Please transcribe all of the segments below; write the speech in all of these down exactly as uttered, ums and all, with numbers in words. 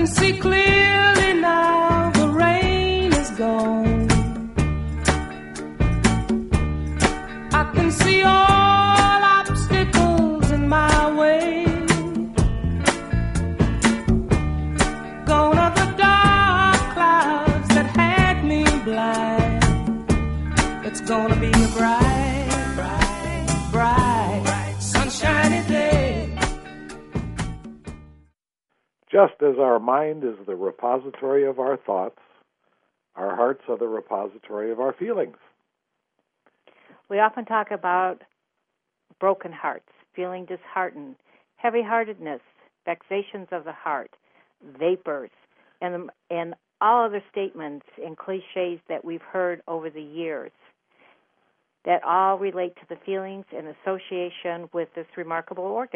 can see clearly now, the rain is gone. I can see all obstacles in my way. Gone are the dark clouds that had me blind. It's gonna be a bright, bright, bright, bright, sunshiny day. Just as our mind is the repository of our thoughts, our hearts are the repository of our feelings. We often talk about broken hearts, feeling disheartened, heavy-heartedness, vexations of the heart, vapors, and, and all other statements and cliches that we've heard over the years that all relate to the feelings and association with this remarkable organ.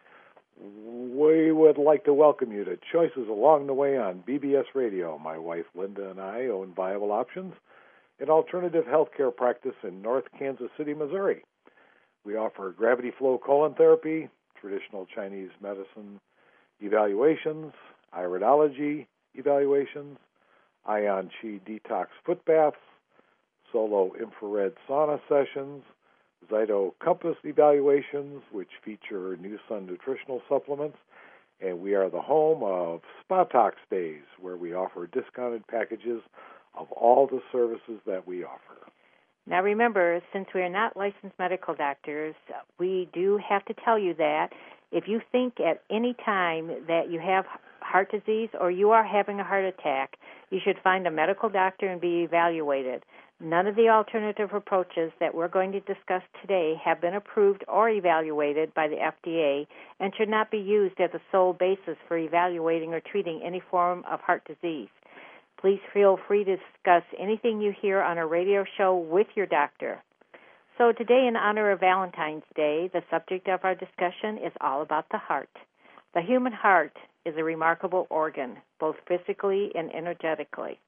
We would like to welcome you to Choices Along the Way on B B S Radio. My wife Linda and I own Viable Options, an alternative healthcare practice in North Kansas City, Missouri. We offer gravity flow colon therapy, traditional Chinese medicine evaluations, iridology evaluations, ion chi detox foot baths, solo infrared sauna sessions, Zyto Compass evaluations, which feature New Sun nutritional supplements, and we are the home of Spa Talk Days, where we offer discounted packages of all the services that we offer. Now remember, since we are not licensed medical doctors, we do have to tell you that if you think at any time that you have heart disease or you are having a heart attack, you should find a medical doctor and be evaluated. None of the alternative approaches that we're going to discuss today have been approved or evaluated by the F D A and should not be used as a sole basis for evaluating or treating any form of heart disease. Please feel free to discuss anything you hear on a radio show with your doctor. So today, in honor of Valentine's Day, the subject of our discussion is all about the heart. The human heart is a remarkable organ, both physically and energetically.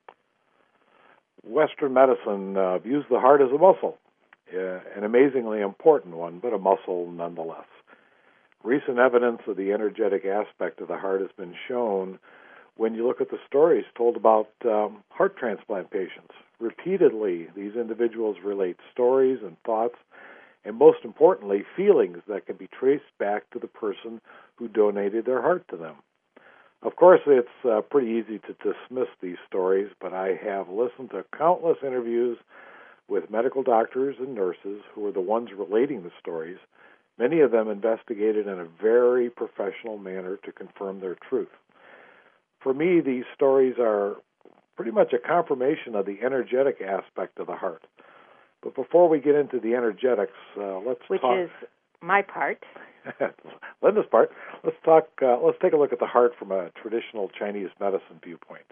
Western medicine uh, views the heart as a muscle, uh, an amazingly important one, but a muscle nonetheless. Recent evidence of the energetic aspect of the heart has been shown when you look at the stories told about um, heart transplant patients. Repeatedly, these individuals relate stories and thoughts, and most importantly, feelings that can be traced back to the person who donated their heart to them. Of course, it's uh, pretty easy to dismiss these stories, but I have listened to countless interviews with medical doctors and nurses who are the ones relating the stories, many of them investigated in a very professional manner to confirm their truth. For me, these stories are pretty much a confirmation of the energetic aspect of the heart. But before we get into the energetics, uh, let's Which talk... Which is my part. Linda's part. Let's talk. Uh, let's take a look at the heart from a traditional Chinese medicine viewpoint.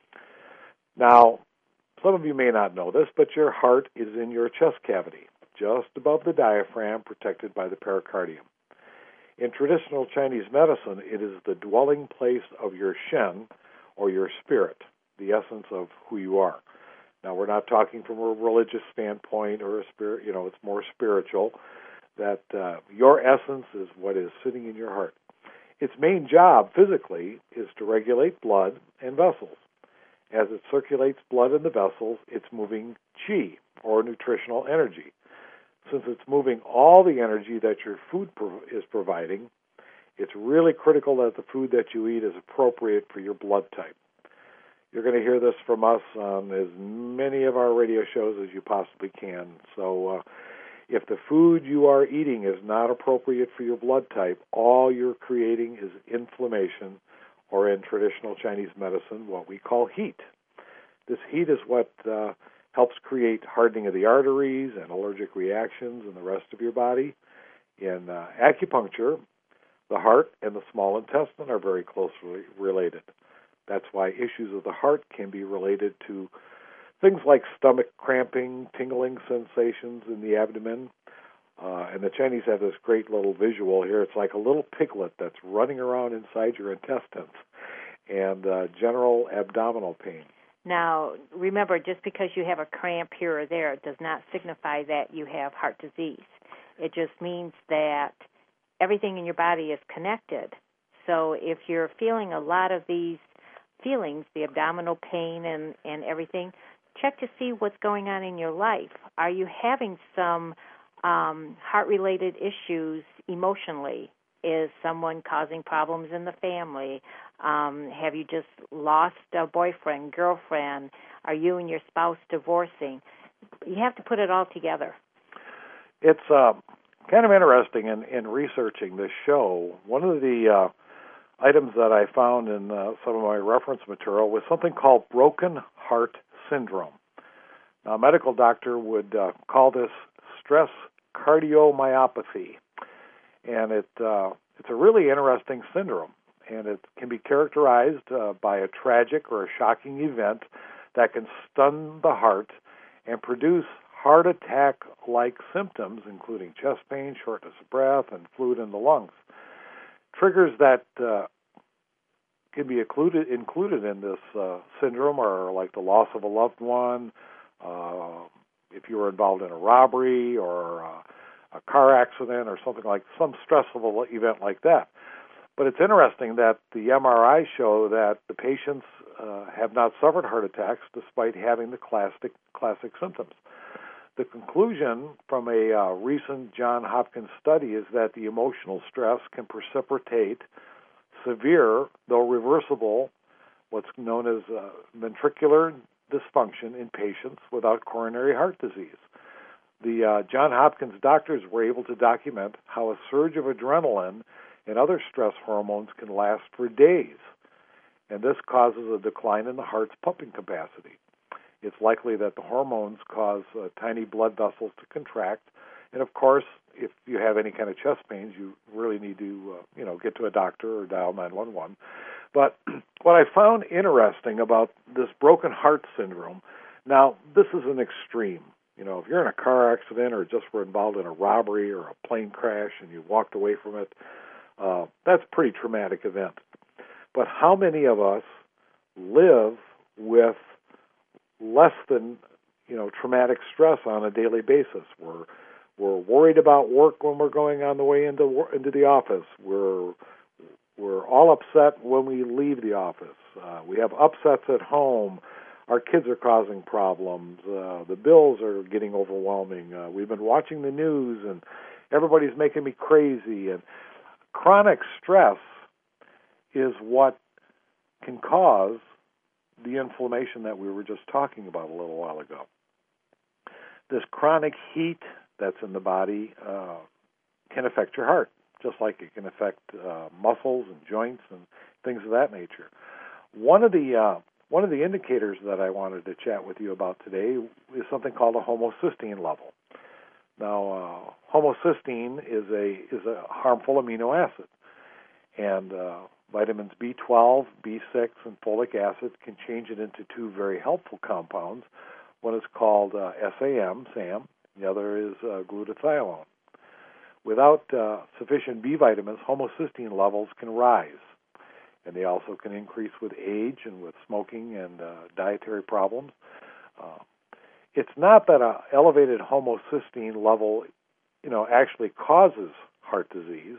Now, some of you may not know this, but your heart is in your chest cavity, just above the diaphragm, protected by the pericardium. In traditional Chinese medicine, it is the dwelling place of your Shen, or your spirit, the essence of who you are. Now, we're not talking from a religious standpoint or a spirit. You know, it's more spiritual. That uh, your essence is what is sitting in your heart. Its main job physically is to regulate blood and vessels. As it circulates blood in the vessels, it's moving qi, or nutritional energy. Since it's moving all the energy that your food pro- is providing, it's really critical that the food that you eat is appropriate for your blood type. You're going to hear this from us on as many of our radio shows as you possibly can. So, uh, if the food you are eating is not appropriate for your blood type, all you're creating is inflammation, or in traditional Chinese medicine, what we call heat. This heat is what uh, helps create hardening of the arteries and allergic reactions in the rest of your body. In uh, acupuncture, the heart and the small intestine are very closely related. That's why issues of the heart can be related to things like stomach cramping, tingling sensations in the abdomen. Uh, and the Chinese have this great little visual here. It's like a little piglet that's running around inside your intestines, and uh, general abdominal pain. Now, remember, just because you have a cramp here or there does not signify that you have heart disease. It just means that everything in your body is connected. So if you're feeling a lot of these feelings, the abdominal pain and, and everything, check to see what's going on in your life. Are you having some um, heart-related issues emotionally? Is someone causing problems in the family? Um, have you just lost a boyfriend, girlfriend? Are you and your spouse divorcing? You have to put it all together. It's uh, kind of interesting in, in researching this show. One of the uh, items that I found in uh, some of my reference material was something called broken heart syndrome. Now, a medical doctor would uh, call this stress cardiomyopathy, and it uh, it's a really interesting syndrome, and it can be characterized uh, by a tragic or a shocking event that can stun the heart and produce heart attack-like symptoms, including chest pain, shortness of breath, and fluid in the lungs. Triggers that uh, can be included included in this uh, syndrome are like the loss of a loved one, uh, if you were involved in a robbery or uh, a car accident or something like some stressful event like that. But it's interesting that the M R Is show that the patients uh, have not suffered heart attacks despite having the classic classic symptoms. The conclusion from a uh, recent Johns Hopkins study is that the emotional stress can precipitate severe, though reversible, what's known as uh, ventricular dysfunction in patients without coronary heart disease. The uh, Johns Hopkins doctors were able to document how a surge of adrenaline and other stress hormones can last for days, and this causes a decline in the heart's pumping capacity. It's likely that the hormones cause uh, tiny blood vessels to contract, and of course, if you have any kind of chest pains, you really need to, uh, you know, get to a doctor or dial nine one one. But what I found interesting about this broken heart syndrome, now this is an extreme. You know, if you're in a car accident or just were involved in a robbery or a plane crash and you walked away from it, uh, that's a pretty traumatic event. But how many of us live with less than, you know, traumatic stress on a daily basis? We're we're worried about work when we're going on the way into into the office. We're we're all upset when we leave the office. Uh, we have upsets at home. Our kids are causing problems. Uh, the bills are getting overwhelming. Uh, we've been watching the news, and everybody's making me crazy. And chronic stress is what can cause the inflammation that we were just talking about a little while ago. This chronic heat that's in the body uh, can affect your heart, just like it can affect uh, muscles and joints and things of that nature. One of the uh, one of the indicators that I wanted to chat with you about today is something called a homocysteine level. Now, uh, homocysteine is a is a harmful amino acid, and uh, vitamins B twelve, B six, and folic acid can change it into two very helpful compounds. One is called uh, S A M, SAM. The other is uh, glutathione. Without uh, sufficient B vitamins, homocysteine levels can rise, and they also can increase with age and with smoking and uh, dietary problems. Uh, it's not that an elevated homocysteine level, you know, actually causes heart disease,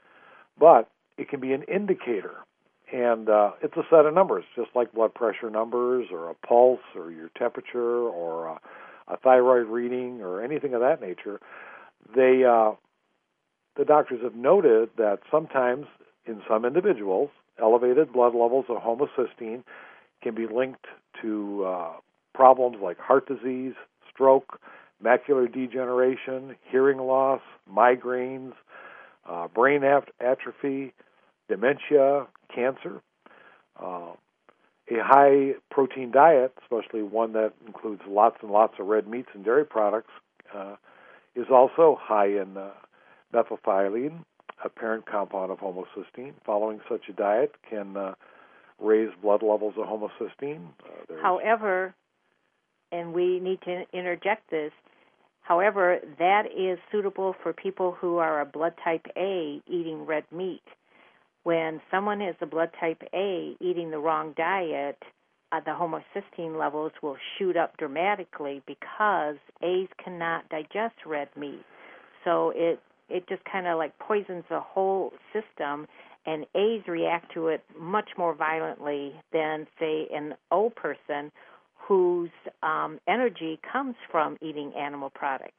but it can be an indicator, and uh, it's a set of numbers, just like blood pressure numbers or a pulse or your temperature or a, a thyroid reading or anything of that nature. They, uh, the doctors have noted that sometimes in some individuals, elevated blood levels of homocysteine can be linked to uh, problems like heart disease, stroke, macular degeneration, hearing loss, migraines, uh, brain atrophy, dementia, cancer. Uh, a high-protein diet, especially one that includes lots and lots of red meats and dairy products, uh, is also high in uh, methylphylline, a parent compound of homocysteine. Following such a diet can uh, raise blood levels of homocysteine. Uh, However, and we need to interject this, however, that is suitable for people who are a blood type A eating red meat. When someone is a blood type A eating the wrong diet, uh, the homocysteine levels will shoot up dramatically because A's cannot digest red meat. So it it just kind of like poisons the whole system, and A's react to it much more violently than, say, an O person whose um, energy comes from eating animal products.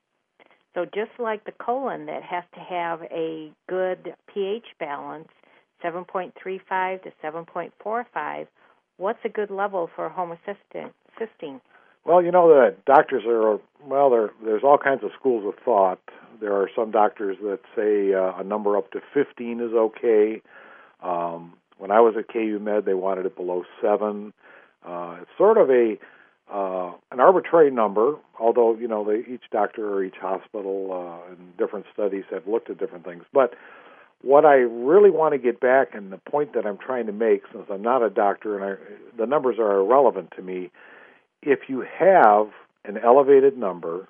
So just like the colon that has to have a good pH balance, seven point three five to seven point four five, what's a good level for homocysteine? Well, you know that doctors are, well, there, there's all kinds of schools of thought. There are some doctors that say uh, a number up to fifteen is okay. Um, when I was at K U Med, they wanted it below seven. Uh, it's sort of a uh, an arbitrary number, although, you know, they, each doctor or each hospital uh, and different studies have looked at different things. But what I really want to get back, and the point that I'm trying to make, since I'm not a doctor and I, the numbers are irrelevant to me, if you have an elevated number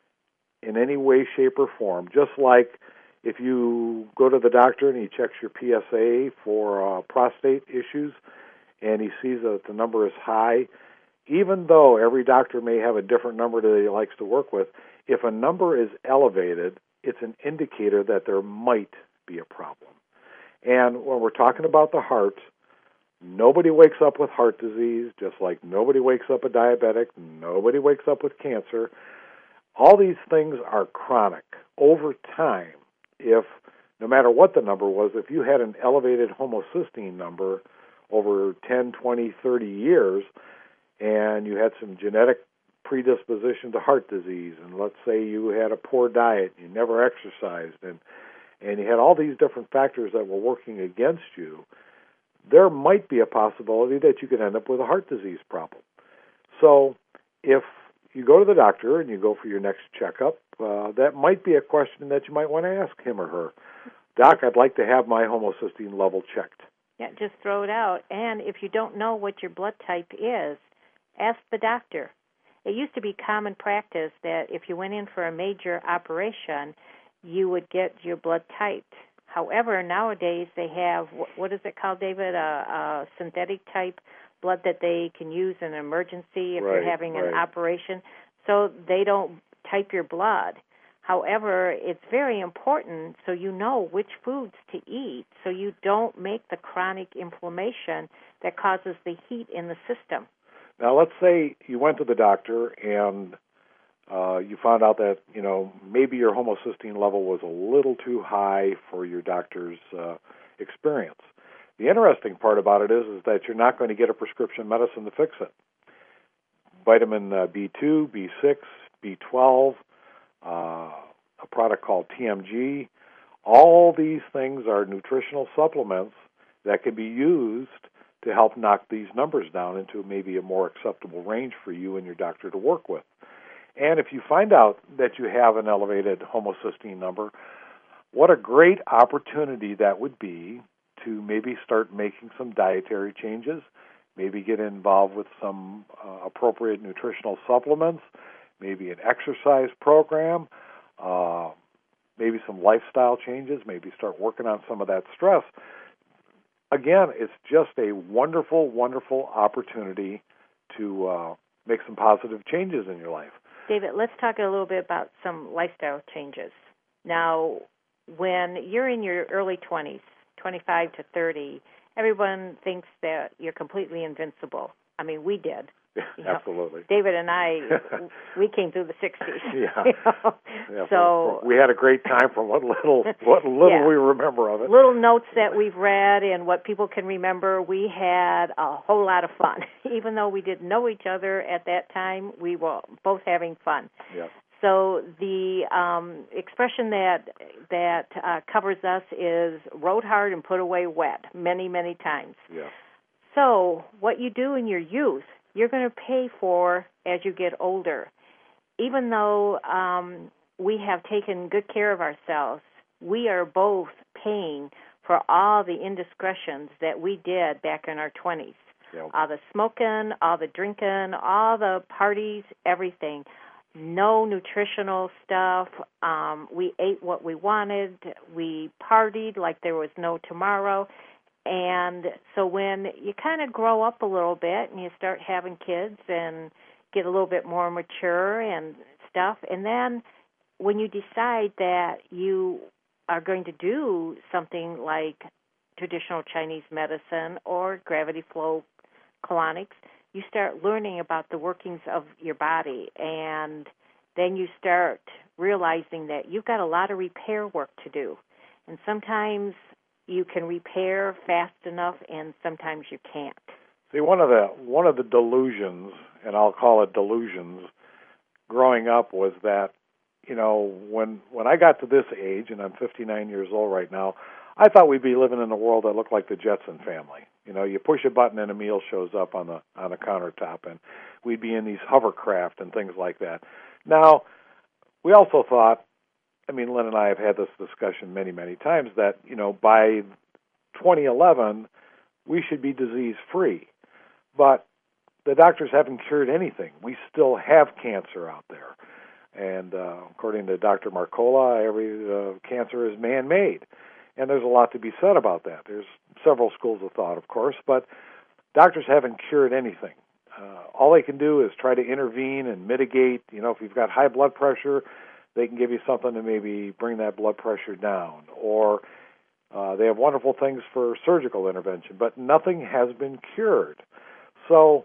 in any way, shape, or form, just like if you go to the doctor and he checks your P S A for uh, prostate issues and he sees that the number is high, even though every doctor may have a different number that he likes to work with, if a number is elevated, it's an indicator that there might be a problem. And when we're talking about the heart, nobody wakes up with heart disease, just like nobody wakes up a diabetic, nobody wakes up with cancer. All these things are chronic. Over time, if, no matter what the number was, if you had an elevated homocysteine number over ten, twenty, thirty years, and you had some genetic predisposition to heart disease, and let's say you had a poor diet, you never exercised, and, and you had all these different factors that were working against you, there might be a possibility that you could end up with a heart disease problem. So if you go to the doctor and you go for your next checkup, uh, that might be a question that you might want to ask him or her. Doc, I'd like to have my homocysteine level checked. Yeah, just throw it out. And if you don't know what your blood type is, ask the doctor. It used to be common practice that if you went in for a major operation, you would get your blood typed. However, nowadays they have, what is it called, David, a, a synthetic type blood that they can use in an emergency if right, you're having right. an operation. So they don't type your blood. However, it's very important so you know which foods to eat so you don't make the chronic inflammation that causes the heat in the system. Now, let's say you went to the doctor and uh, you found out that, you know, maybe your homocysteine level was a little too high for your doctor's uh, experience. The interesting part about it is, is that you're not going to get a prescription medicine to fix it. Vitamin uh, B two, B six, B twelve, uh, a product called T M G, all these things are nutritional supplements that can be used to help knock these numbers down into maybe a more acceptable range for you and your doctor to work with. And if you find out that you have an elevated homocysteine number, what a great opportunity that would be to maybe start making some dietary changes, maybe get involved with some uh, appropriate nutritional supplements, maybe an exercise program, uh, maybe some lifestyle changes, maybe start working on some of that stress. Again, it's just a wonderful, wonderful opportunity to uh, make some positive changes in your life. David, let's talk a little bit about some lifestyle changes. Now, when you're in your early twenties, twenty-five to thirty, everyone thinks that you're completely invincible. I mean, we did. You know, absolutely. David and I, we came through the sixties. Yeah. You know? Yeah. So we had a great time from what little what little yeah. we remember of it. Little notes that we've read and what people can remember, we had a whole lot of fun. Even though we didn't know each other at that time, we were both having fun. Yeah. So the um, expression that that uh, covers us is rode hard and put away wet many, many times. Yeah. So what you do in your youth, you're going to pay for as you get older. Even though um, we have taken good care of ourselves, we are both paying for all the indiscretions that we did back in our twenties. Yep. All the smoking, all the drinking, all the parties, everything. No nutritional stuff. Um, we ate what we wanted. We partied like there was no tomorrow. And so when you kind of grow up a little bit and you start having kids and get a little bit more mature and stuff, and then when you decide that you are going to do something like traditional Chinese medicine or gravity flow colonics, you start learning about the workings of your body, and then you start realizing that you've got a lot of repair work to do. And sometimes you can repair fast enough, and sometimes you can't. See, one of the one of the delusions, and I'll call it delusions, growing up was that, you know, when when I got to this age, and I'm fifty-nine years old right now, I thought we'd be living in a world that looked like the Jetson family. You know, you push a button and a meal shows up on the on the countertop, and we'd be in these hovercraft and things like that. Now, we also thought, I mean, Lynn and I have had this discussion many, many times, that, you know, by twenty eleven, we should be disease-free. But the doctors haven't cured anything. We still have cancer out there. And uh, according to Doctor Marcola, every uh, cancer is man-made. And there's a lot to be said about that. There's several schools of thought, of course, but doctors haven't cured anything. Uh, all they can do is try to intervene and mitigate. You know, if you've got high blood pressure, they can give you something to maybe bring that blood pressure down. Or uh, they have wonderful things for surgical intervention, but nothing has been cured. So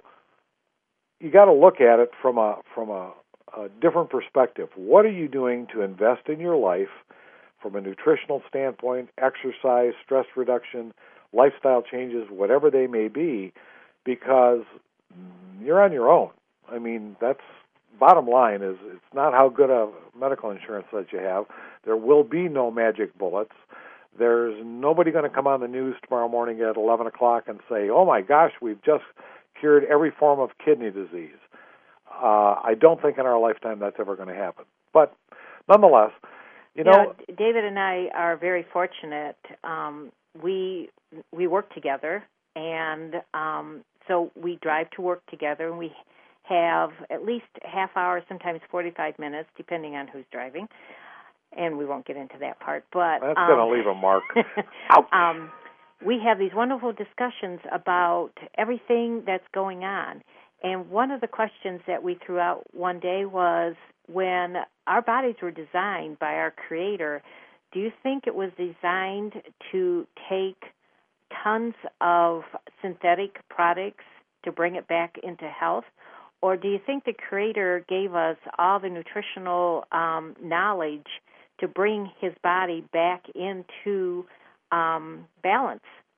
you got to look at it from a from a, a different perspective. What are you doing to invest in your life from a nutritional standpoint, exercise, stress reduction, lifestyle changes, whatever they may be, because you're on your own. I mean, that's bottom line is it's not how good a medical insurance that you have. There will be no magic bullets. There's nobody going to come on the news tomorrow morning at eleven o'clock and say, oh my gosh, we've just cured every form of kidney disease. Uh, I don't think in our lifetime that's ever going to happen. But nonetheless, you know, yeah, David and I are very fortunate. Um, we we work together, and um, so we drive to work together, and we have at least half hour, sometimes forty-five minutes, depending on who's driving. And we won't get into that part, but that's um, going to leave a mark. um, we have these wonderful discussions about everything that's going on. And one of the questions that we threw out one day was, when our bodies were designed by our Creator, do you think it was designed to take tons of synthetic products to bring it back into health? Or do you think the Creator gave us all the nutritional um, knowledge to bring His body back into um, balance?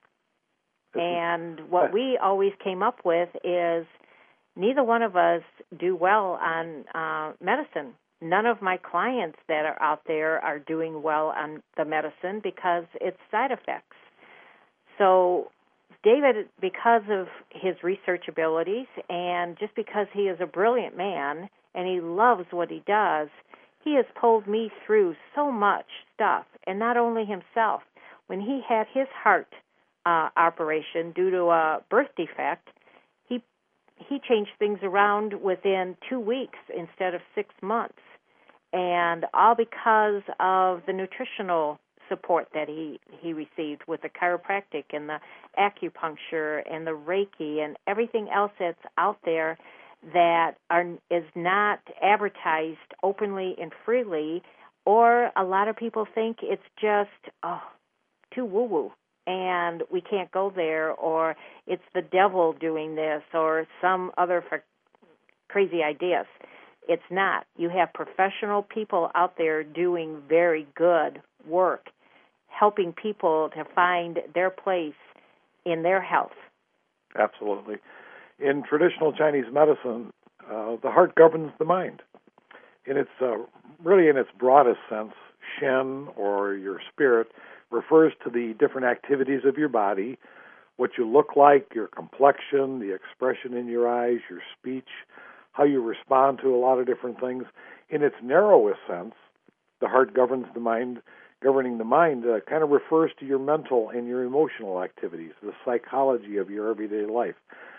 And what we always came up with is neither one of us do well on uh, medicine. None of my clients that are out there are doing well on the medicine because it's side effects. So David, because of his research abilities and just because he is a brilliant man and he loves what he does, he has pulled me through so much stuff. And not only himself. When he had his heart uh, operation due to a birth defect, he he changed things around within two weeks instead of six months. And all because of the nutritional support that he, he received with the chiropractic and the acupuncture and the Reiki and everything else that's out there that are, is not advertised openly and freely, or a lot of people think it's just, oh, too woo-woo, and we can't go there, or it's the devil doing this, or some other f- crazy ideas. It's not. You have professional people out there doing very good work, helping people to find their place in their health. Absolutely. In traditional Chinese medicine, uh, the heart governs the mind. In its uh, really in its broadest sense, Shen, or your spirit, refers to the different activities of your body, what you look like, your complexion, the expression in your eyes, your speech, how you respond to a lot of different things. In its narrowest sense, the heart governs the mind. Governing the mind uh, kind of refers to your mental and your emotional activities, the psychology of your everyday life.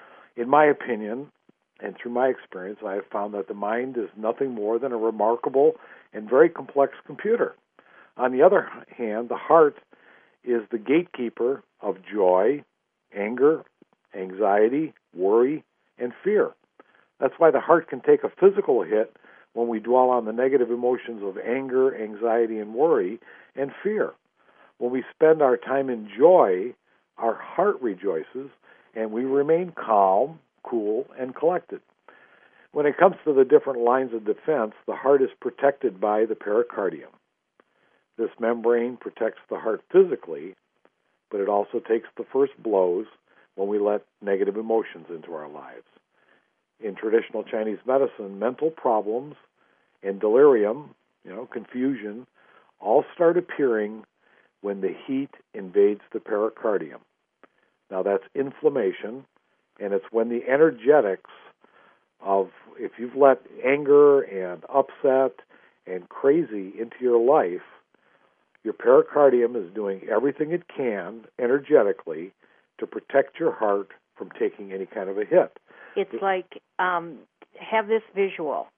In my opinion, and through my experience, I have found that the mind is nothing more than a remarkable and very complex computer. On the other hand, the heart is the gatekeeper of joy, anger, anxiety, worry, and fear. That's why the heart can take a physical hit when we dwell on the negative emotions of anger, anxiety, and worry, and fear. When we spend our time in joy, our heart rejoices, and we remain calm, cool, and collected. When it comes to the different lines of defense, the heart is protected by the pericardium. This membrane protects the heart physically, but it also takes the first blows when we let negative emotions into our lives. In traditional Chinese medicine, mental problems and delirium, you know, confusion, all start appearing when the heat invades the pericardium. Now that's inflammation, and it's when the energetics of, if you've let anger and upset and crazy into your life, your pericardium is doing everything it can energetically to protect your heart from taking any kind of a hit. It's like, um, have this visual.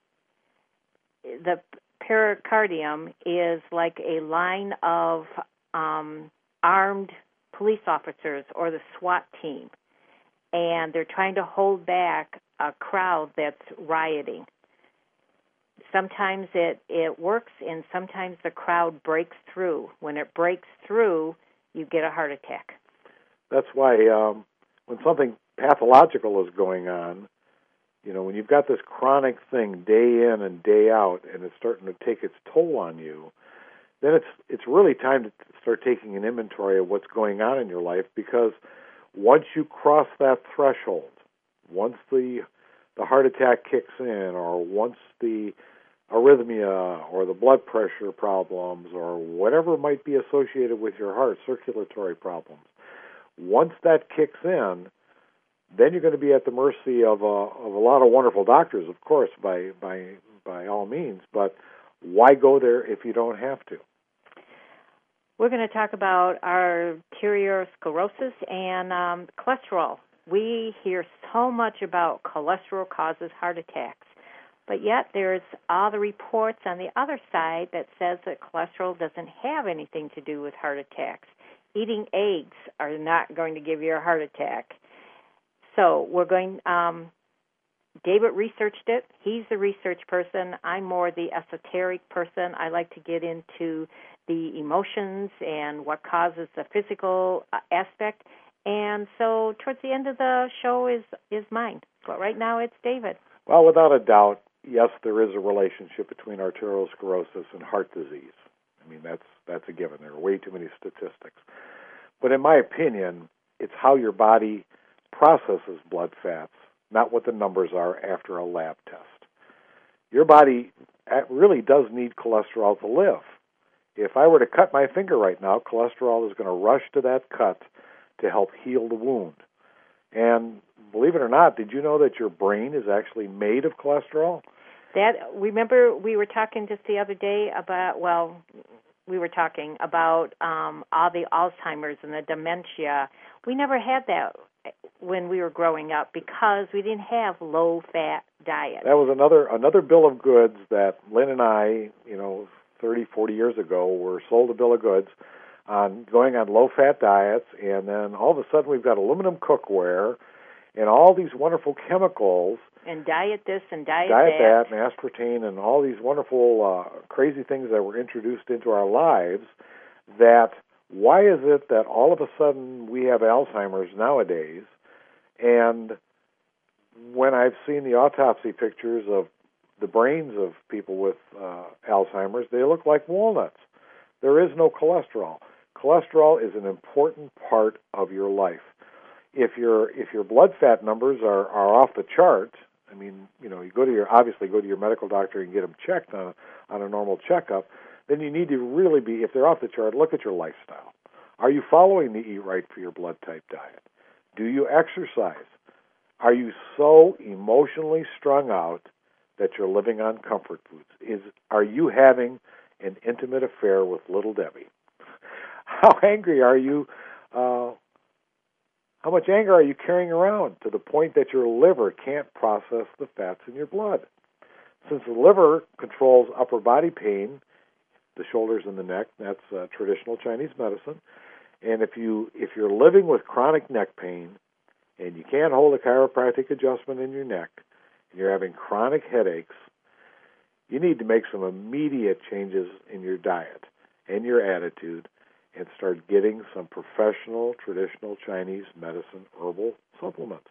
The pericardium is like a line of um, armed police officers or the SWAT team, and they're trying to hold back a crowd that's rioting. Sometimes it, it works, and sometimes the crowd breaks through. When it breaks through, you get a heart attack. That's why um, when something pathological is going on, you know, when you've got this chronic thing day in and day out, and it's starting to take its toll on you, then it's it's really time to start taking an inventory of what's going on in your life, because once you cross that threshold, once the the heart attack kicks in, or once the arrhythmia or the blood pressure problems or whatever might be associated with your heart, circulatory problems, once that kicks in, then you're going to be at the mercy of a, of a lot of wonderful doctors, of course, by by by all means. But why go there if you don't have to? We're going to talk about arteriosclerosis and um, cholesterol. We hear so much about cholesterol causes heart attacks, but yet there's all the reports on the other side that says that cholesterol doesn't have anything to do with heart attacks. Eating eggs are not going to give you a heart attack. So we're going, um, David researched it. He's the research person. I'm more the esoteric person. I like to get into the emotions and what causes the physical uh, aspect. And so towards the end of the show is, is mine. But right now it's David. Well, without a doubt, yes, there is a relationship between arteriosclerosis and heart disease. I mean, that's that's a given. There are way too many statistics. But in my opinion, it's how your body processes blood fats, not what the numbers are after a lab test. Your body really does need cholesterol to live. If I were to cut my finger right now, cholesterol is going to rush to that cut to help heal the wound. And believe it or not, did you know that your brain is actually made of cholesterol? That, remember we were talking just the other day about, well, we were talking about um, all the Alzheimer's and the dementia. We never had that when we were growing up because we didn't have low-fat diet. That was another another bill of goods that Lynn and I, you know, thirty, forty years ago, were sold a bill of goods on going on low-fat diets, and then all of a sudden we've got aluminum cookware and all these wonderful chemicals. And diet this and diet, diet that. that. and aspartame and all these wonderful, uh, crazy things that were introduced into our lives that why is it that all of a sudden we have Alzheimer's nowadays? And when I've seen the autopsy pictures of the brains of people with uh, Alzheimer's, they look like walnuts. There is no cholesterol. Cholesterol is an important part of your life. If your if your blood fat numbers are, are off the chart, I mean, you know, you go to your obviously go to your medical doctor and get them checked on a, on a normal checkup. Then you need to really be, if they're off the chart, look at your lifestyle. Are you following the Eat Right for Your Blood Type diet? Do you exercise? Are you so emotionally strung out that you're living on comfort foods? Is are you having an intimate affair with Little Debbie? How angry are you? Uh, how much anger are you carrying around to the point that your liver can't process the fats in your blood? Since the liver controls upper body pain, the shoulders and the neck, that's uh, traditional Chinese medicine. And if you if you're living with chronic neck pain and you can't hold a chiropractic adjustment in your neck, and you're having chronic headaches, you need to make some immediate changes in your diet and your attitude and start getting some professional, traditional Chinese medicine herbal supplements.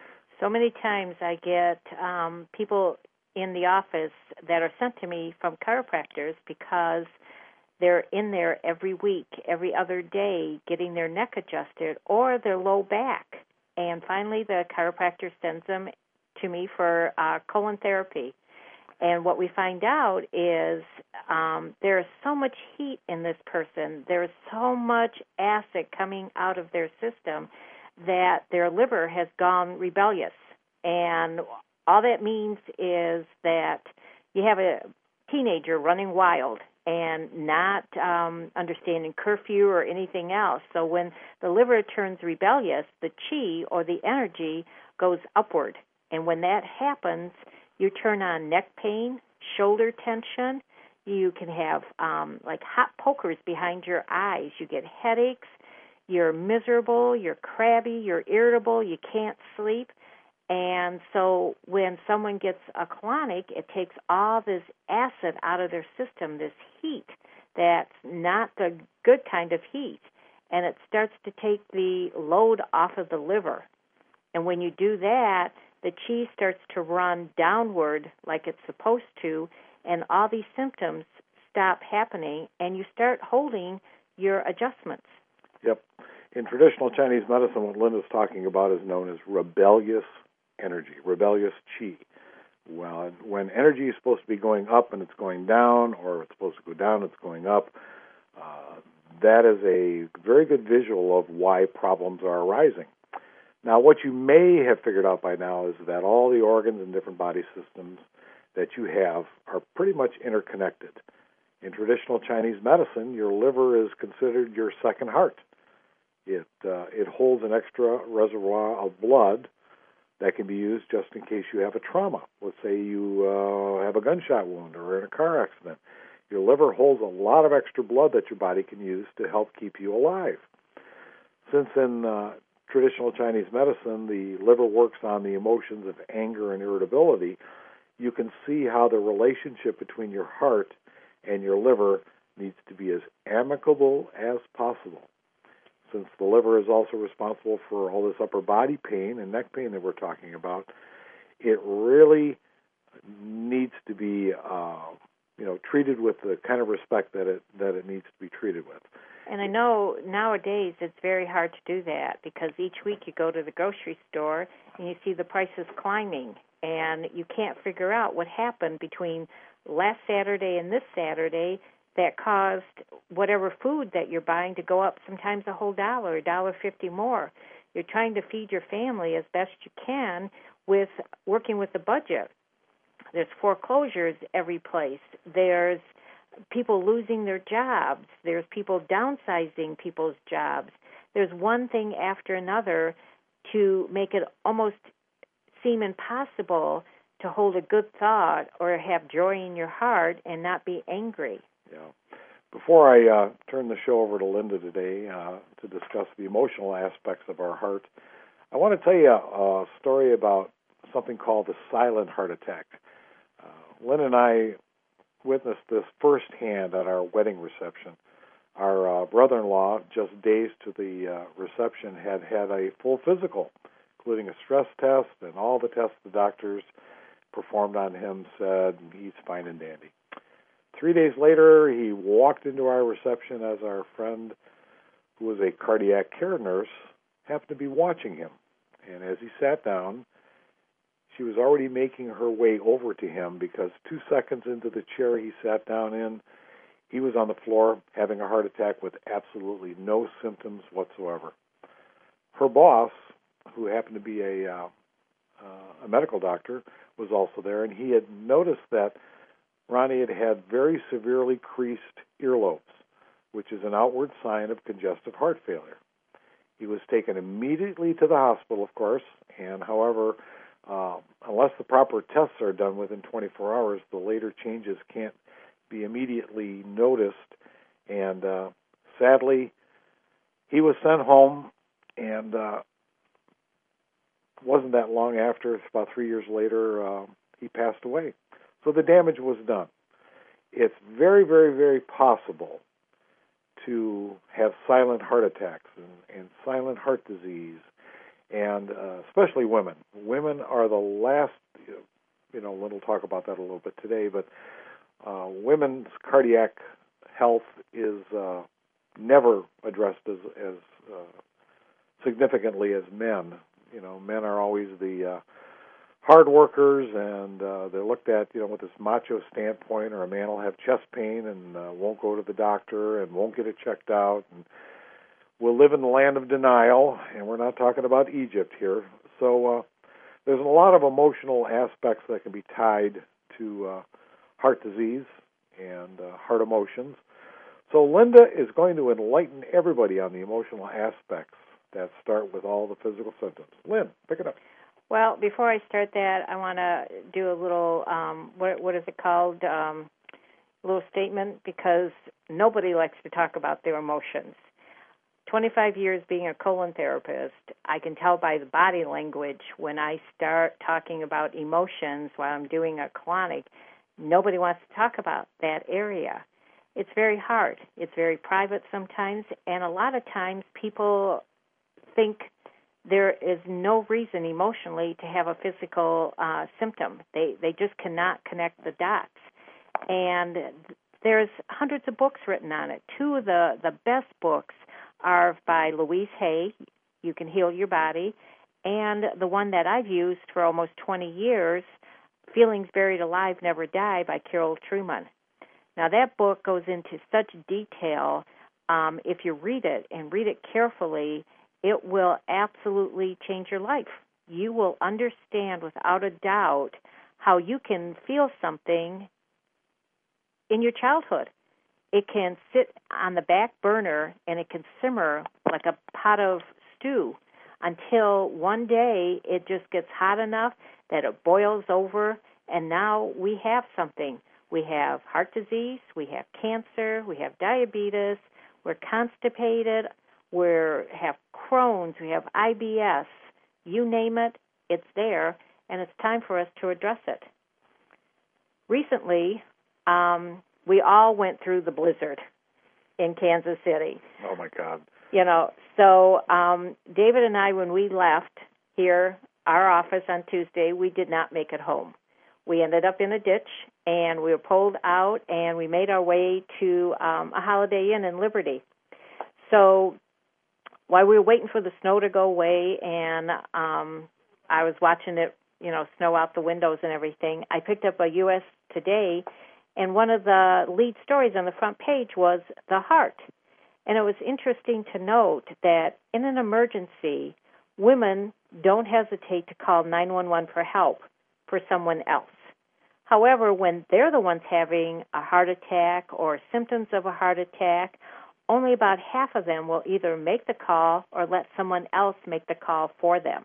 So many times I get um, people in the office that are sent to me from chiropractors because they're in there every week, every other day, getting their neck adjusted or their low back. And finally, the chiropractor sends them to me for uh, colon therapy. And what we find out is um, there is so much heat in this person. There is so much acid coming out of their system that their liver has gone rebellious. And all that means is that you have a teenager running wild and not um, understanding curfew or anything else. So when the liver turns rebellious, the chi, or the energy, goes upward. And when that happens, you turn on neck pain, shoulder tension. You can have um, like hot pokers behind your eyes. You get headaches. You're miserable. You're crabby. You're irritable. You can't sleep. And so when someone gets a colonic, it takes all this acid out of their system, this heat that's not the good kind of heat, and it starts to take the load off of the liver. And when you do that, the chi starts to run downward like it's supposed to, and all these symptoms stop happening, and you start holding your adjustments. Yep. In traditional Chinese medicine, what Linda's talking about is known as rebellious energy, rebellious chi. Well, when energy is supposed to be going up and it's going down, or it's supposed to go down and it's going up, uh, that is a very good visual of why problems are arising. Now, what you may have figured out by now is that all the organs and different body systems that you have are pretty much interconnected. In traditional Chinese medicine, your liver is considered your second heart. It uh, it holds an extra reservoir of blood that can be used just in case you have a trauma. Let's say you uh, have a gunshot wound or in a car accident. Your liver holds a lot of extra blood that your body can use to help keep you alive. Since in uh, traditional Chinese medicine, the liver works on the emotions of anger and irritability, you can see how the relationship between your heart and your liver needs to be as amicable as possible. Since the liver is also responsible for all this upper body pain and neck pain that we're talking about, it really needs to be, uh, you know, treated with the kind of respect that it that it needs to be treated with. And I know nowadays it's very hard to do that because each week you go to the grocery store and you see the prices climbing, and you can't figure out what happened between last Saturday and this Saturday that caused whatever food that you're buying to go up sometimes a whole dollar, a dollar fifty more. You're trying to feed your family as best you can with working with the budget. There's foreclosures every place. There's people losing their jobs. There's people downsizing people's jobs. There's one thing after another to make it almost seem impossible to hold a good thought or have joy in your heart and not be angry. Yeah. Before I uh, turn the show over to Linda today uh, to discuss the emotional aspects of our heart, I want to tell you a, a story about something called the silent heart attack. Uh, Lynn and I witnessed this firsthand at our wedding reception. Our uh, brother-in-law, just days to the uh, reception, had had a full physical, including a stress test, and all the tests the doctors performed on him said he's fine and dandy. Three days later, he walked into our reception as our friend, who was a cardiac care nurse, happened to be watching him. And as he sat down, she was already making her way over to him because two seconds into the chair he sat down in, he was on the floor having a heart attack with absolutely no symptoms whatsoever. Her boss, who happened to be a, uh, uh, a medical doctor, was also there, and he had noticed that Ronnie had had very severely creased earlobes, which is an outward sign of congestive heart failure. He was taken immediately to the hospital, of course, and however, uh, unless the proper tests are done within twenty-four hours, the later changes can't be immediately noticed. And uh, sadly, he was sent home, and uh, wasn't that long after, it's about three years later, uh, he passed away. So the damage was done. It's very, very, very possible to have silent heart attacks and, and silent heart disease, and uh, especially women. Women are the last, you know, Lynn will talk about that a little bit today, but uh, women's cardiac health is uh, never addressed as, as uh, significantly as men. You know, men are always the uh, hard workers, and uh, they're looked at, you know, with this macho standpoint, or a man will have chest pain and uh, won't go to the doctor and won't get it checked out, and we'll live in the land of denial, and we're not talking about Egypt here. So uh, there's a lot of emotional aspects that can be tied to uh, heart disease and uh, heart emotions. So Linda is going to enlighten everybody on the emotional aspects that start with all the physical symptoms. Lynn, pick it up. Well, before I start that, I want to do a little, um, what, what is it called, um, a little statement, because nobody likes to talk about their emotions. twenty-five years being a colon therapist, I can tell by the body language when I start talking about emotions while I'm doing a colonic, nobody wants to talk about that area. It's very hard. It's very private sometimes, and a lot of times people think there is no reason emotionally to have a physical uh, symptom. They they just cannot connect the dots. And there's hundreds of books written on it. Two of the, the best books are by Louise Hay, You Can Heal Your Body, and the one that I've used for almost twenty years, Feelings Buried Alive Never Die by Carol Trueman. Now that book goes into such detail. Um, if you read it and read it carefully, it will absolutely change your life. You will understand without a doubt how you can feel something in your childhood. It can sit on the back burner and it can simmer like a pot of stew until one day it just gets hot enough that it boils over, and now we have something. We have heart disease, we have cancer, we have diabetes, we're constipated, we have Crohn's, we have I B S, you name it, it's there, and it's time for us to address it. Recently, um, we all went through the blizzard in Kansas City. Oh, my God. You know, so um, David and I, when we left here, our office on Tuesday, we did not make it home. We ended up in a ditch, and we were pulled out, and we made our way to um, a Holiday Inn in Liberty. So while we were waiting for the snow to go away, and um, I was watching it, you know, snow out the windows and everything, I picked up a U S Today, and one of the lead stories on the front page was the heart. And it was interesting to note that in an emergency, women don't hesitate to call nine one one for help for someone else. However, when they're the ones having a heart attack or symptoms of a heart attack, only about half of them will either make the call or let someone else make the call for them.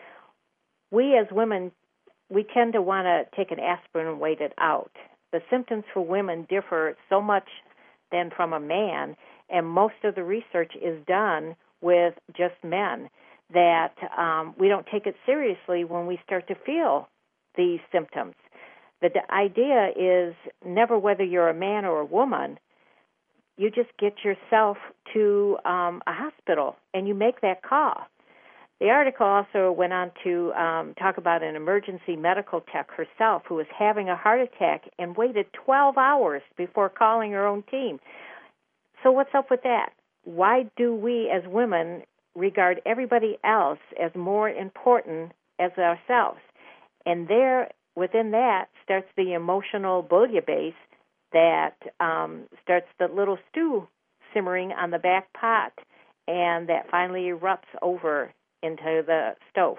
We as women, we tend to want to take an aspirin and wait it out. The symptoms for women differ so much than from a man, and most of the research is done with just men, that um, we don't take it seriously when we start to feel these symptoms. The idea is never whether you're a man or a woman, you just get yourself to um, a hospital and you make that call. The article also went on to um, talk about an emergency medical tech herself who was having a heart attack and waited twelve hours before calling her own team. So what's up with that? Why do we as women regard everybody else as more important as ourselves? And there, within that, starts the emotional bouillabaisse that um, starts the little stew simmering on the back pot, and that finally erupts over into the stove.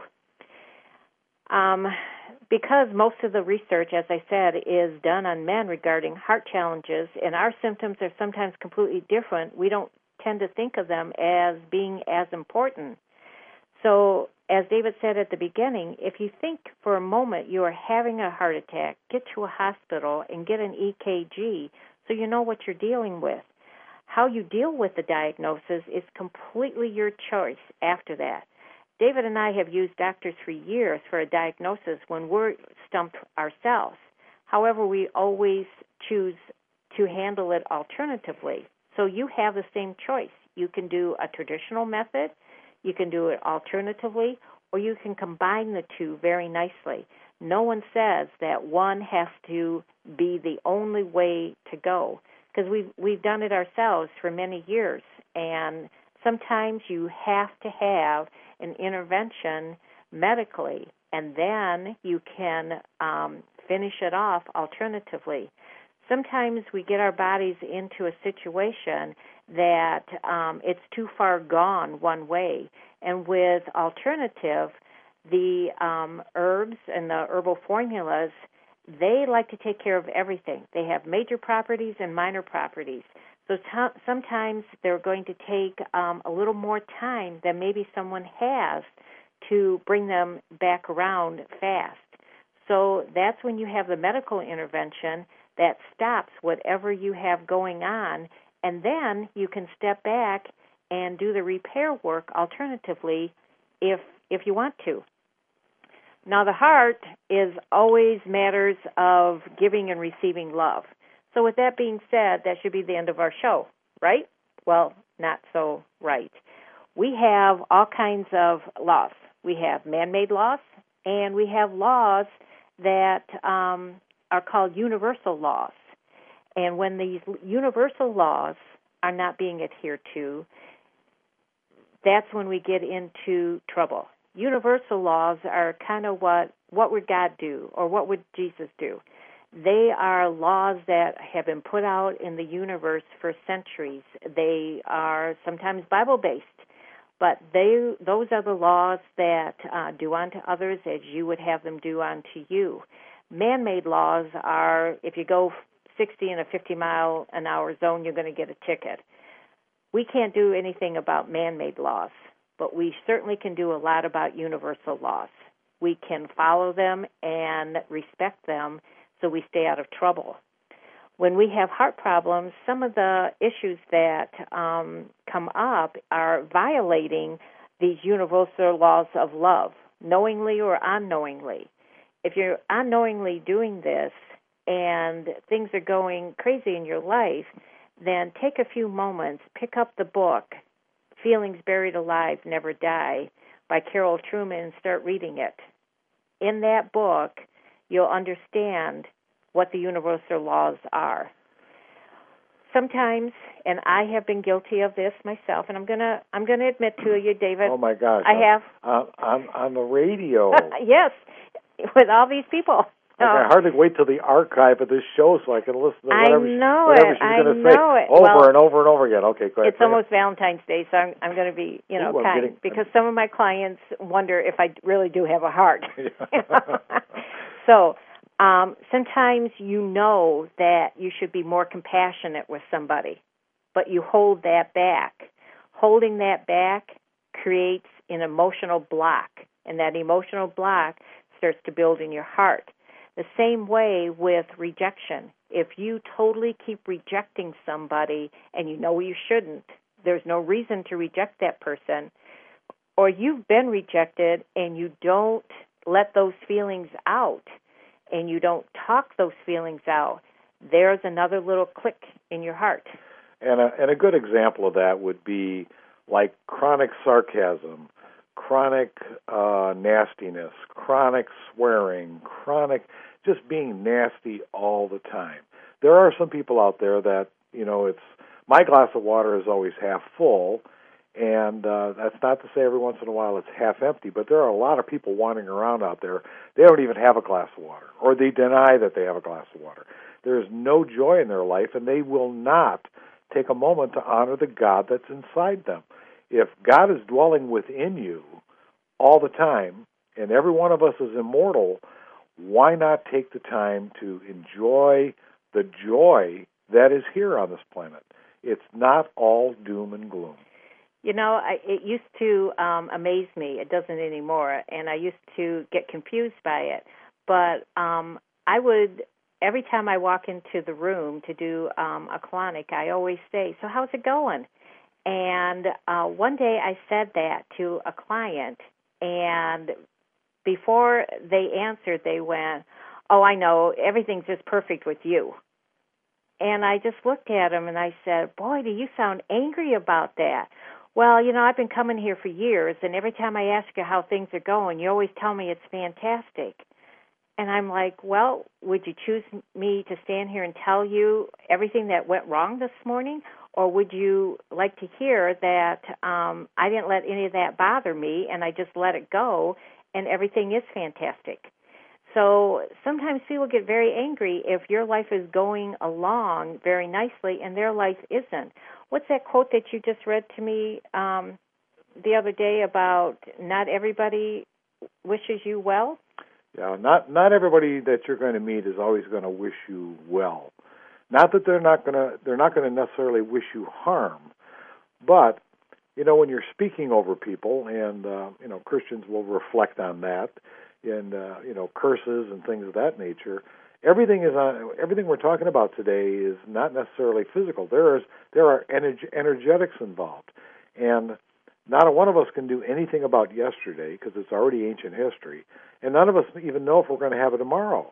Um, because most of the research, as I said, is done on men regarding heart challenges, and our symptoms are sometimes completely different, we don't tend to think of them as being as important. So, as David said at the beginning, if you think for a moment you are having a heart attack, get to a hospital and get an E K G so you know what you're dealing with. How you deal with the diagnosis is completely your choice after that. David and I have used doctors for years for a diagnosis when we're stumped ourselves. However, we always choose to handle it alternatively. So you have the same choice. You can do a traditional method, you can do it alternatively, or you can combine the two very nicely. No one says that one has to be the only way to go, because we've, we've done it ourselves for many years, and sometimes you have to have an intervention medically, and then you can um, finish it off alternatively. Sometimes we get our bodies into a situation that um, it's too far gone one way, and with alternative, the um, herbs and the herbal formulas, they like to take care of everything. They have major properties and minor properties. So t- sometimes they're going to take um, a little more time than maybe someone has to bring them back around fast. So that's when you have the medical intervention that stops whatever you have going on, and then you can step back and do the repair work alternatively if if you want to. Now, the heart is always matters of giving and receiving love. So with that being said, that should be the end of our show, right? Well, not so right. We have all kinds of laws. We have man-made laws, and we have laws that um, are called universal laws. And when these universal laws are not being adhered to, that's when we get into trouble. Universal laws are kind of what, what would God do, or what would Jesus do? They are laws that have been put out in the universe for centuries. They are sometimes Bible-based, but they those are the laws that uh, do unto others as you would have them do unto you. Man-made laws are, if you go sixty in a fifty mile an hour zone, you're going to get a ticket. We can't do anything about man-made laws, but we certainly can do a lot about universal laws. We can follow them and respect them so we stay out of trouble. When we have heart problems, some of the issues that um, come up are violating these universal laws of love, knowingly or unknowingly. If you're unknowingly doing this and things are going crazy in your life, then take a few moments, pick up the book, Feelings Buried Alive Never Die by Carol Trueman, and start reading it. In that book, you'll understand what the universal laws are. Sometimes, and I have been guilty of this myself, and I'm gonna I'm gonna admit to you, David. Oh my gosh! I have on on, on the radio. Yes, with all these people. Like, I hardly wait till the archive of this show so I can listen to whatever, I know she, whatever it. she's I going to say know it. over well, and over and over again. Okay, go ahead. It's almost Valentine's Day, so I'm, I'm going to be, you know, Ooh, kind, getting, because some of my clients wonder if I really do have a heart. So um, sometimes you know that you should be more compassionate with somebody, but you hold that back. Holding that back creates an emotional block, and that emotional block starts to build in your heart. The same way with rejection. If you totally keep rejecting somebody and you know you shouldn't, there's no reason to reject that person, or you've been rejected and you don't let those feelings out and you don't talk those feelings out, there's another little click in your heart. And a, and a good example of that would be like chronic sarcasm, chronic uh, nastiness, chronic swearing, chronic just being nasty all the time. There are some people out there that, you know, it's my glass of water is always half full, and uh, that's not to say every once in a while it's half empty, but there are a lot of people wandering around out there. They don't even have a glass of water, or they deny that they have a glass of water. There is no joy in their life, and they will not take a moment to honor the God that's inside them. If God is dwelling within you all the time, and every one of us is immortal, why not take the time to enjoy the joy that is here on this planet? It's not all doom and gloom. You know, I, it used to um, amaze me. It doesn't anymore, and I used to get confused by it. But um, I would, every time I walk into the room to do um, a colonic, I always say, so how's it going? And uh, one day I said that to a client, and before they answered, they went, oh, I know, everything's just perfect with you. And I just looked at him and I said, boy, do you sound angry about that. Well, you know, I've been coming here for years, and every time I ask you how things are going, you always tell me it's fantastic. And I'm like, well, would you choose me to stand here and tell you everything that went wrong this morning? Or would you like to hear that um, I didn't let any of that bother me and I just let it go and everything is fantastic? So sometimes people get very angry if your life is going along very nicely and their life isn't. What's that quote that you just read to me um, the other day about not everybody wishes you well? Yeah, not not everybody that you're going to meet is always going to wish you well. Not that they're not going to they're not going to necessarily wish you harm, but you know when you're speaking over people, and uh, you know Christians will reflect on that, and uh, you know curses and things of that nature. Everything is on. Everything we're talking about today is not necessarily physical. There is there are energ- energetics involved, and not a one of us can do anything about yesterday because it's already ancient history, and none of us even know if we're going to have it tomorrow.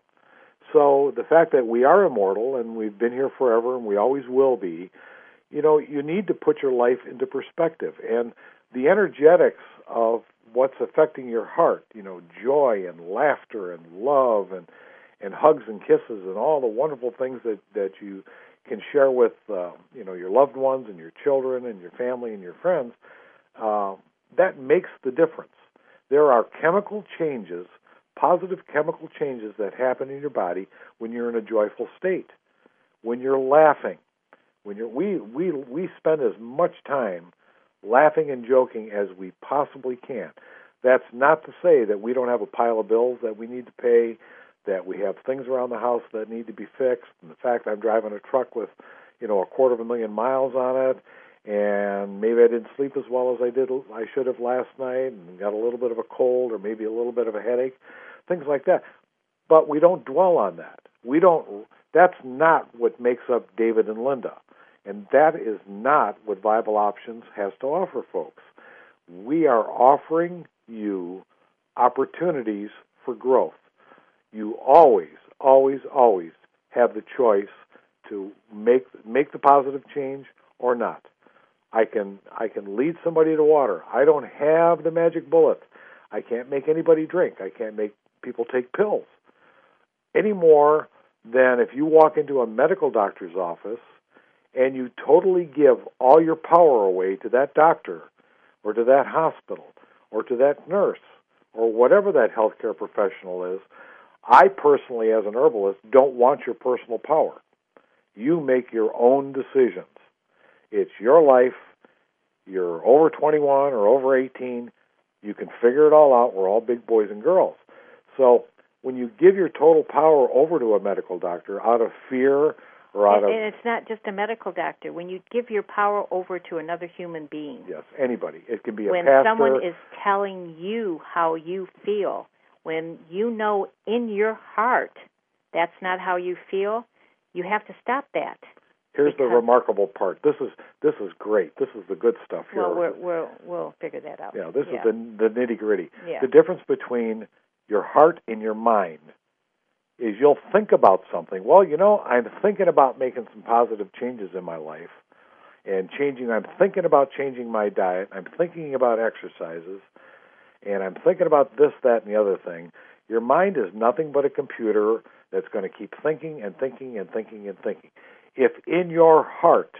So the fact that we are immortal and we've been here forever and we always will be, you know, you need to put your life into perspective. And the energetics of what's affecting your heart, you know, joy and laughter and love and, and hugs and kisses and all the wonderful things that, that you can share with, uh, you know, your loved ones and your children and your family and your friends, uh, that makes the difference. There are chemical changes, positive chemical changes that happen in your body when you're in a joyful state, when you're laughing, when you're we we we spend as much time laughing and joking as we possibly can. That's not to say that we don't have a pile of bills that we need to pay, that we have things around the house that need to be fixed. And the fact I'm driving a truck with, you know, a quarter of a million miles on it, and maybe I didn't sleep as well as I did I should have last night, and got a little bit of a cold or maybe a little bit of a headache, things like that. But we don't dwell on that. We don't. That's not what makes up David and Linda, and that is not what Viable Options has to offer, folks. We are offering you opportunities for growth. You always, always, always have the choice to make make the positive change or not. I can I can lead somebody to water. I don't have the magic bullet. I can't make anybody drink. I can't make people take pills any more than if you walk into a medical doctor's office and you totally give all your power away to that doctor or to that hospital or to that nurse or whatever that healthcare professional is. I personally, as an herbalist, don't want your personal power. You make your own decisions. It's your life. You're over twenty-one or over eighteen. You can figure it all out. We're all big boys and girls. So when you give your total power over to a medical doctor out of fear or out and, of... And it's not just a medical doctor. When you give your power over to another human being. Yes, anybody. It can be a when pastor. When someone is telling you how you feel, when you know in your heart that's not how you feel, you have to stop that. Here's because, the remarkable part. This is this is great. This is the good stuff here. Well, we're, we're, we'll figure that out. Yeah, this yeah. is the, the nitty-gritty. Yeah. The difference between your heart and your mind is you'll think about something. Well, you know, I'm thinking about making some positive changes in my life and changing. I'm thinking about changing my diet. I'm thinking about exercises, and I'm thinking about this, that, and the other thing. Your mind is nothing but a computer that's going to keep thinking and thinking and thinking and thinking. If in your heart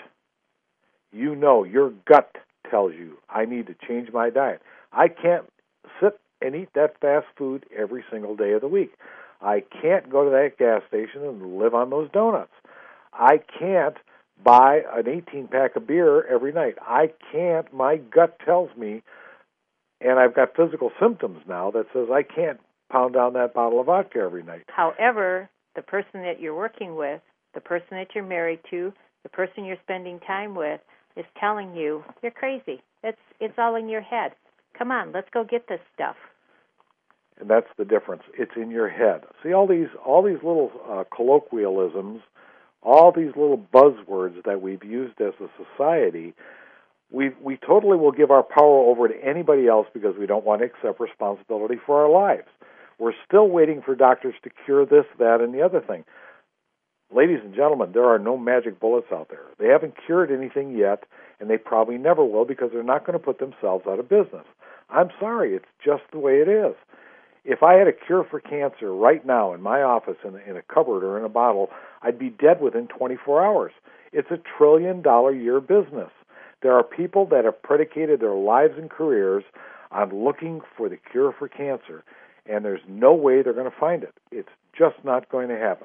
you know, your gut tells you, I need to change my diet. I can't sit and eat that fast food every single day of the week. I can't go to that gas station and live on those donuts. I can't buy an eighteen-pack of beer every night. I can't. My gut tells me, and I've got physical symptoms now that says I can't pound down that bottle of vodka every night. However, the person that you're working with, the person that you're married to, the person you're spending time with is telling you, you're crazy. It's, it's all in your head. Come on, let's go get this stuff. And that's the difference. It's in your head. See, all these all these little uh, colloquialisms, all these little buzzwords that we've used as a society, we we totally will give our power over to anybody else because we don't want to accept responsibility for our lives. We're still waiting for doctors to cure this, that, and the other thing. ladies and gentlemen, there are no magic bullets out there. They haven't cured anything yet, and they probably never will because they're not going to put themselves out of business. I'm sorry, it's just the way it is. If I had a cure for cancer right now in my office in, in a cupboard or in a bottle, I'd be dead within twenty-four hours. It's a trillion dollar year business. There are people that have predicated their lives and careers on looking for the cure for cancer, and there's no way they're going to find it. It's just not going to happen.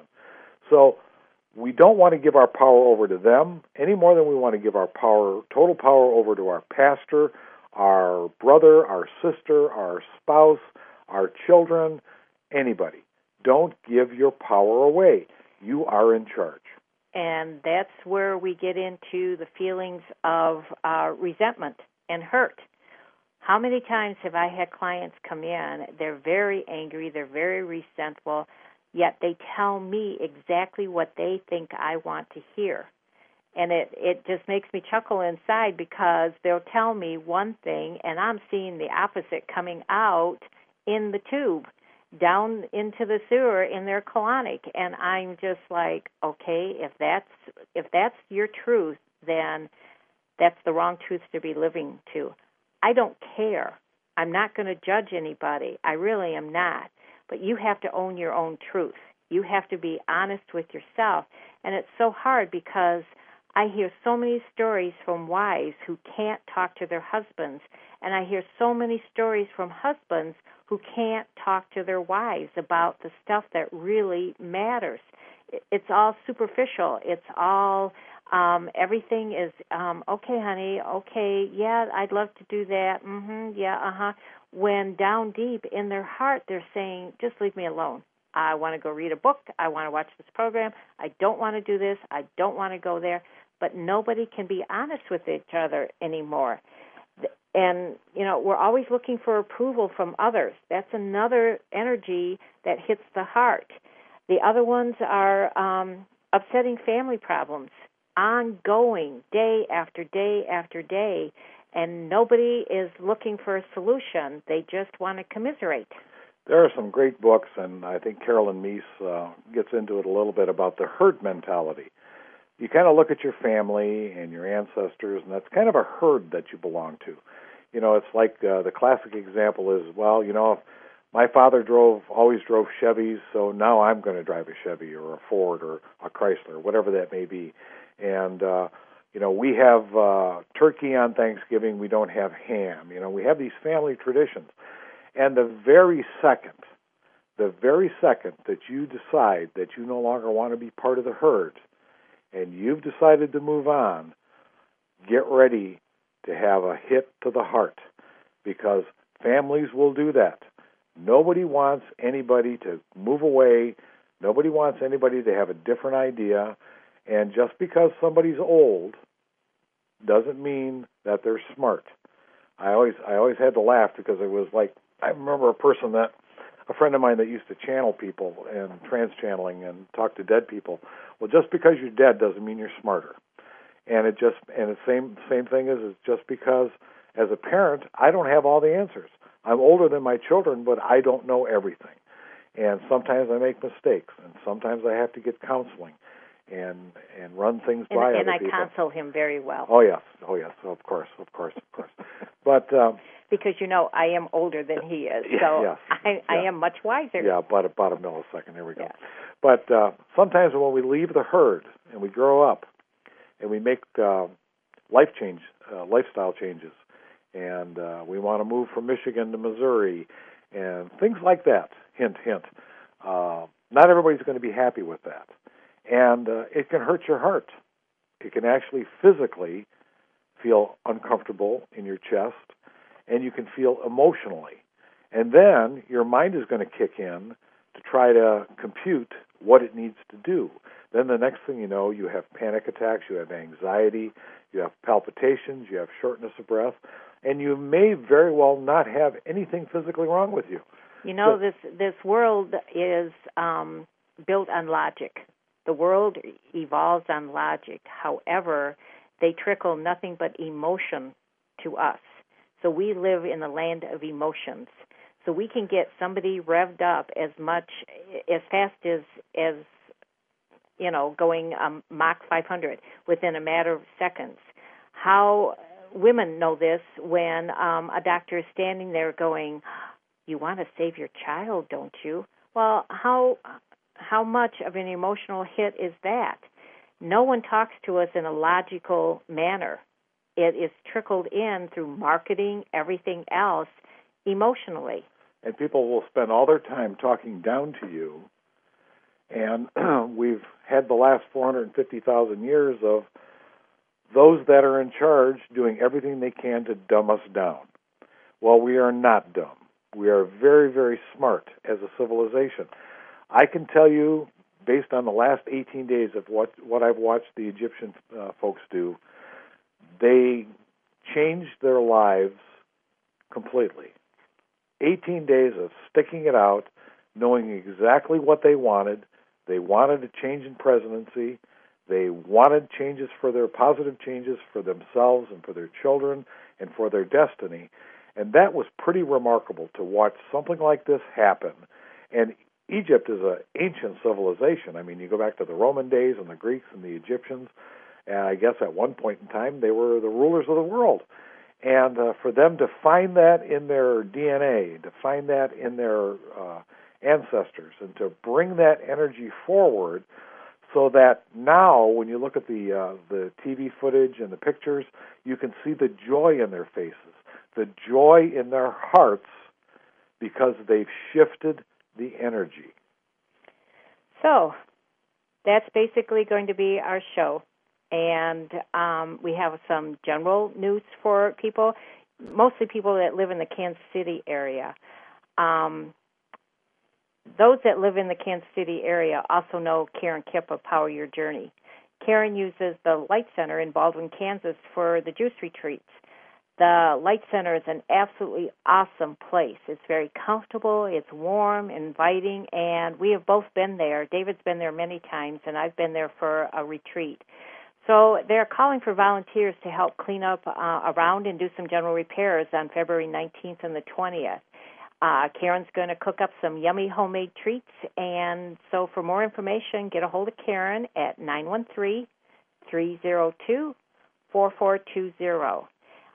So we don't want to give our power over to them any more than we want to give our power, total power over to our pastor, our brother, our sister, our spouse, our children, anybody. Don't give your power away. You are in charge. And that's where we get into the feelings of uh, resentment and hurt. How many times have I had clients come in, they're very angry, they're very resentful, yet they tell me exactly what they think I want to hear. And it, it just makes me chuckle inside because they'll tell me one thing and I'm seeing the opposite coming out in the tube, down into the sewer in their colonic. And I'm just like, okay, if that's if that's your truth, then that's the wrong truth to be living to. I don't care. I'm not going to judge anybody. I really am not. But you have to own your own truth. You have to be honest with yourself. And it's so hard because I hear so many stories from wives who can't talk to their husbands, and I hear so many stories from husbands who can't talk to their wives about the stuff that really matters. It's all superficial. It's all, um, everything is, um, okay, honey, okay, yeah, I'd love to do that, mm-hmm, yeah, uh-huh. When down deep in their heart, they're saying, just leave me alone. I want to go read a book. I want to watch this program. I don't want to do this. I don't want to go there. But nobody can be honest with each other anymore. And, you know, we're always looking for approval from others. That's another energy that hits the heart. The other ones are um, upsetting family problems, ongoing, day after day after day, and nobody is looking for a solution. They just want to commiserate. There are some great books, and I think Carolyn Meese uh, gets into it a little bit about the herd mentality. You kind of look at your family and your ancestors, and that's kind of a herd that you belong to. You know, it's like uh, the classic example is, well, you know, my father drove, always drove Chevys, so now I'm going to drive a Chevy or a Ford or a Chrysler, whatever that may be. And, uh, you know, we have uh, turkey on Thanksgiving, we don't have ham. You know, we have these family traditions. And the very second, the very second that you decide that you no longer want to be part of the herd and you've decided to move on, get ready to have a hit to the heart because families will do that. Nobody wants anybody to move away. Nobody wants anybody to have a different idea. And just because somebody's old doesn't mean that they're smart. I always I always had to laugh because it was like, I remember a person that, a friend of mine that used to channel people and trans-channeling and talk to dead people. Well, just because you're dead doesn't mean you're smarter. And it just, and the same same thing is, is just because as a parent, I don't have all the answers. I'm older than my children, but I don't know everything. And sometimes I make mistakes, and sometimes I have to get counseling and and run things and, by and other I people. And I counsel him very well. Oh, yes. Oh, yes. Of course, of course, of course. But um, because, you know, I am older than he is, so yes, I, I yeah. am much wiser. Yeah, about, about a millisecond. There we go. Yeah. But uh, sometimes when we leave the herd and we grow up and we make uh, life change, uh, lifestyle changes, and uh, we want to move from Michigan to Missouri and things like that, hint, hint, uh, not everybody's going to be happy with that. And uh, it can hurt your heart. It can actually physically feel uncomfortable in your chest, and you can feel emotionally. And then your mind is going to kick in to try to compute what it needs to do. Then the next thing you know, you have panic attacks, you have anxiety, you have palpitations, you have shortness of breath, and you may very well not have anything physically wrong with you. You know, so, this this world is um, built on logic. The world evolves on logic. However, they trickle nothing but emotion to us. So we live in the land of emotions. So we can get somebody revved up as much, as fast as as you know, going um, Mach five hundred within a matter of seconds. How women know this when um, a doctor is standing there going, "You want to save your child, don't you?" Well, how how much of an emotional hit is that? No one talks to us in a logical manner. It is trickled in through marketing, everything else, emotionally. And people will spend all their time talking down to you. And we've had the last four hundred fifty thousand years of those that are in charge doing everything they can to dumb us down. Well, we are not dumb. We are very, very smart as a civilization. I can tell you, based on the last eighteen days of what, what I've watched the Egyptian uh, folks do, they changed their lives completely. eighteen days of sticking it out, knowing exactly what they wanted. They wanted a change in presidency. They wanted changes for their positive changes for themselves and for their children and for their destiny. And that was pretty remarkable to watch something like this happen. And Egypt is an ancient civilization. I mean, you go back to the Roman days and the Greeks and the Egyptians, and I guess at one point in time they were the rulers of the world. And uh, for them to find that in their D N A, to find that in their uh, ancestors, and to bring that energy forward so that now when you look at the uh, the T V footage and the pictures, you can see the joy in their faces, the joy in their hearts, because they've shifted the energy. So that's basically going to be our show. And um, we have some general news for people, mostly people that live in the Kansas City area. Um, those that live in the Kansas City area also know Karen Kipp of Power Your Journey. Karen uses the Light Center in Baldwin, Kansas for the juice retreats. The Light Center is an absolutely awesome place. It's very comfortable, it's warm, inviting, and we have both been there. David's been there many times, and I've been there for a retreat. So they're calling for volunteers to help clean up uh, around and do some general repairs on February nineteenth and the twentieth. Uh, Karen's going to cook up some yummy homemade treats, and so for more information, get a hold of Karen at nine one three, three zero two, four four two zero.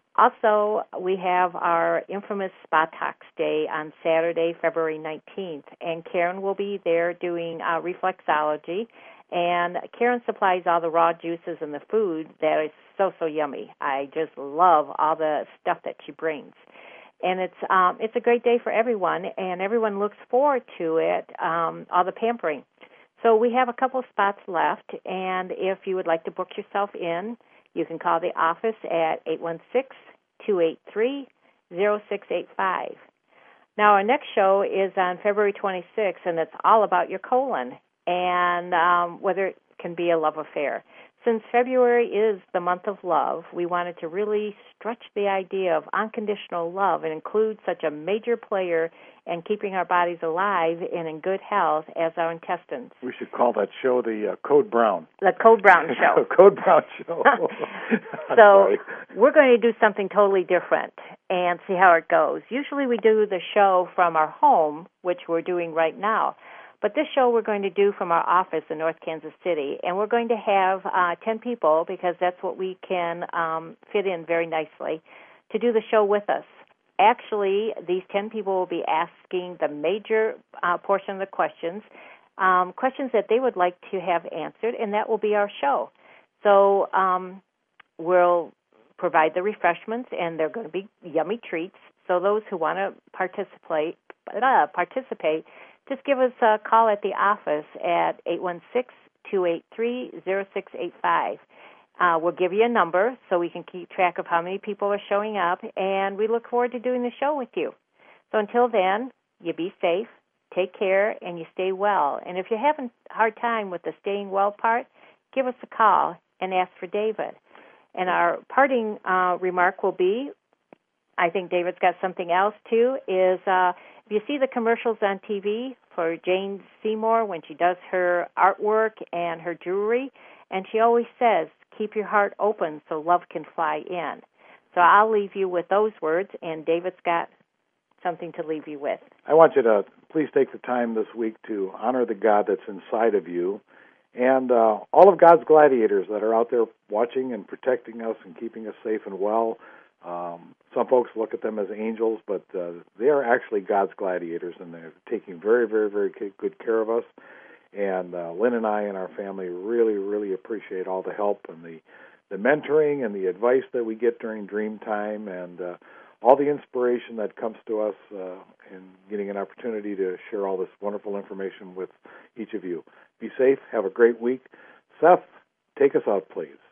Also, we have our infamous Spa Talks Day on Saturday, February nineteenth, and Karen will be there doing uh, reflexology. And Karen supplies all the raw juices and the food that is so, so yummy. I just love all the stuff that she brings. And it's um, it's a great day for everyone, and everyone looks forward to it, um, all the pampering. So we have a couple of spots left, and if you would like to book yourself in, you can call the office at eight one six, two eight three, zero six eight five. Now, our next show is on February twenty-sixth, and it's all about your colon and um, whether it can be a love affair. Since February is the month of love, we wanted to really stretch the idea of unconditional love and include such a major player in keeping our bodies alive and in good health as our intestines. We should call that show the uh, Code Brown. The Code Brown Show. Code Brown Show. So sorry. We're going to do something totally different and see how it goes. Usually we do the show from our home, which we're doing right now. But this show we're going to do from our office in North Kansas City, and we're going to have uh, ten people, because that's what we can um, fit in very nicely, to do the show with us. Actually, these ten people will be asking the major uh, portion of the questions, um, questions that they would like to have answered, and that will be our show. So um, we'll provide the refreshments, and they're going to be yummy treats. So those who want to participate, uh, participate, just give us a call at the office at eight one six, two eight three, zero six eight five. Uh, we'll give you a number so we can keep track of how many people are showing up, and we look forward to doing the show with you. So until then, you be safe, take care, and you stay well. And if you're having a hard time with the staying well part, give us a call and ask for David. And our parting uh, remark will be, I think David's got something else too, is uh, if you see the commercials on T V for Jane Seymour when she does her artwork and her jewelry, and she always says, keep your heart open so love can fly in. So I'll leave you with those words, and David's got something to leave you with. I want you to please take the time this week to honor the God that's inside of you and uh, all of God's gladiators that are out there watching and protecting us and keeping us safe and well. Um, some folks look at them as angels, but uh, they are actually God's gladiators, and they're taking very, very, very good care of us. And uh, Lynn and I and our family really, really appreciate all the help and the, the mentoring and the advice that we get during dream time, and uh, all the inspiration that comes to us uh, in getting an opportunity to share all this wonderful information with each of you. Be safe. Have a great week. Seth, take us out, please.